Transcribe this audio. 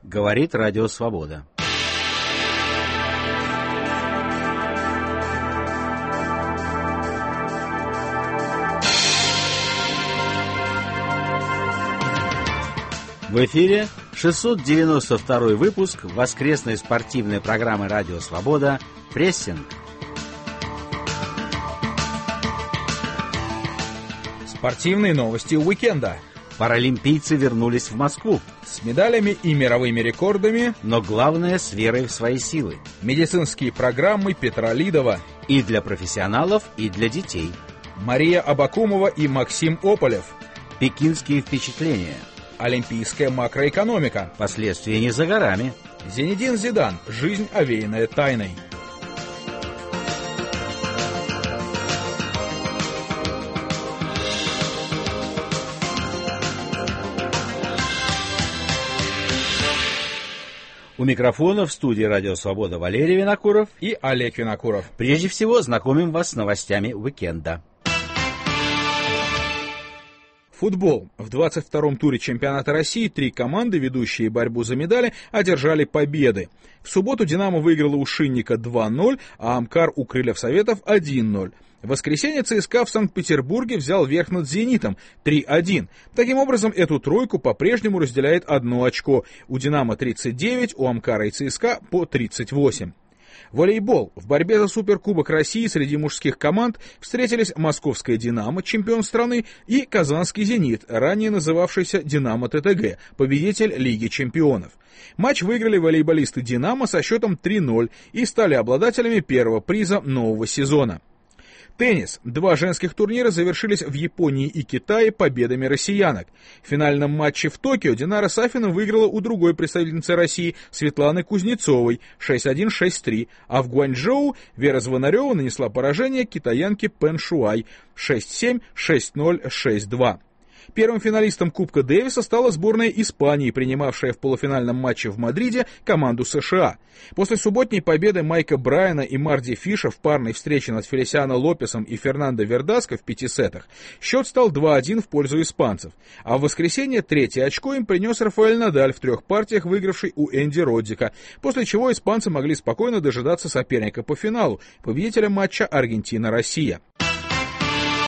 Говорит Радио Свобода. В эфире 692 выпуск воскресной спортивной программы «Радио Свобода» «Прессинг». Спортивные новости уикенда. Паралимпийцы вернулись в Москву. С медалями и мировыми рекордами. Но главное, с верой в свои силы. Медицинские программы Петра Лидова. И для профессионалов, и для детей. Мария Абакумова и Максим Ополев. Пекинские впечатления. Олимпийская макроэкономика. Последствия не за горами. Зинедин Зидан. Жизнь, овеянная тайной. У микрофона в студии «Радио Свобода» Валерий Винокуров и Олег Винокуров. Прежде всего, знакомим вас с новостями уикенда. Футбол. В 22-м туре чемпионата России 3 команды, ведущие борьбу за медали, одержали победы. В субботу «Динамо» выиграла у «Шинника» 2-0, а «Амкар» у «Крыльев Советов» 1-0. В воскресенье ЦСКА в Санкт-Петербурге взял верх над «Зенитом» 3-1. Таким образом, эту тройку по-прежнему разделяет 1 очко. У «Динамо» 39, у «Амкара» и ЦСКА по 38. Волейбол. В борьбе за Суперкубок России среди мужских команд встретились московская «Динамо», чемпион страны, и казанский «Зенит», ранее называвшийся «Динамо ТТГ», победитель Лиги чемпионов. Матч выиграли волейболисты «Динамо» со счетом 3-0 и стали обладателями первого приза нового сезона. Теннис. 2 женских турнира завершились в Японии и Китае победами россиянок. В финальном матче в Токио Динара Сафина выиграла у другой представительницы России Светланы Кузнецовой 6-1-6-3, а в Гуанчжоу Вера Звонарева нанесла поражение китаянке Пэн Шуай 6-7, 6-0, 6-2. Первым финалистом Кубка Дэвиса стала сборная Испании, принимавшая в полуфинальном матче в Мадриде команду США. После субботней победы Майка Брайана и Марди Фиша в парной встрече над Фелисиано Лопесом и Фернандо Вердаско в 5 сетах счет стал 2-1 в пользу испанцев, а в воскресенье 3-е очко им принес Рафаэль Надаль в 3 партиях, выигравший у Энди Роддика, после чего испанцы могли спокойно дожидаться соперника по финалу, победителя матча Аргентина-Россия.